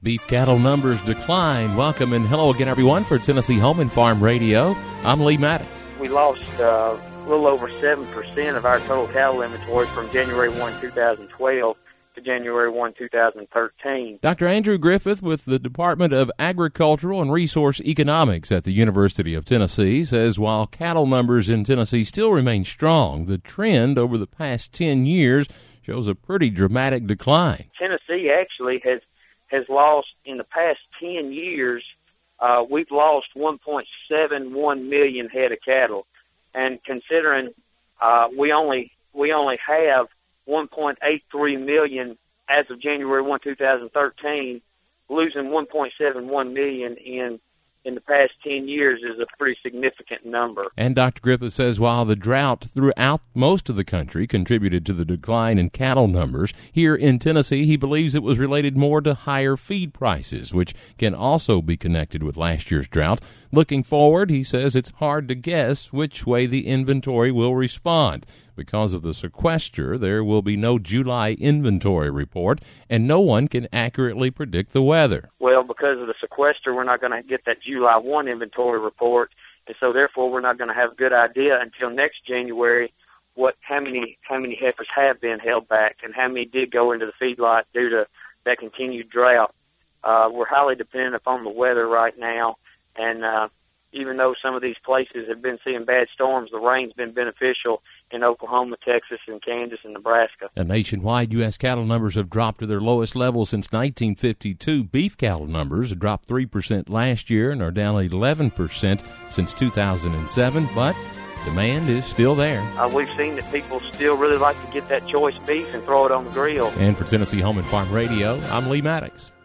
Beef cattle numbers decline. Welcome and hello again, everyone, for Tennessee Home and Farm Radio. I'm Lee Maddox. We lost a little over 7% of our total cattle inventory from January 1, 2012 to January 1, 2013. Dr. Andrew Griffith with the Department of Agricultural and Resource Economics at the University of Tennessee says while cattle numbers in Tennessee still remain strong, the trend over the past 10 years shows a pretty dramatic decline. Tennessee actually has lost, in the past 10 years, we've lost 1.71 million head of cattle. And considering we only have 1.83 million as of January 1, 2013, losing 1.71 million in the past 10 years is a pretty significant number. And Dr. Griffith says while the drought throughout most of the country contributed to the decline in cattle numbers, here in Tennessee he believes it was related more to higher feed prices, which can also be connected with last year's drought. Looking forward, he says it's hard to guess which way the inventory will respond. Because of the sequester, there will be no July inventory report, and no one can accurately predict the weather. Well, because of the sequester, we're not going to get that July 1 inventory report, and so therefore we're not going to have a good idea until next January how many heifers have been held back and how many did go into the feedlot due to that continued drought. We're highly dependent upon the weather right now, and even though some of these places have been seeing bad storms, the rain's been beneficial in Oklahoma, Texas, and Kansas, and Nebraska. And nationwide, U.S. cattle numbers have dropped to their lowest level since 1952. Beef cattle numbers have dropped 3% last year and are down 11% since 2007, but demand is still there. We've seen that people still really like to get that choice beef and throw it on the grill. And for Tennessee Home and Farm Radio, I'm Lee Maddox.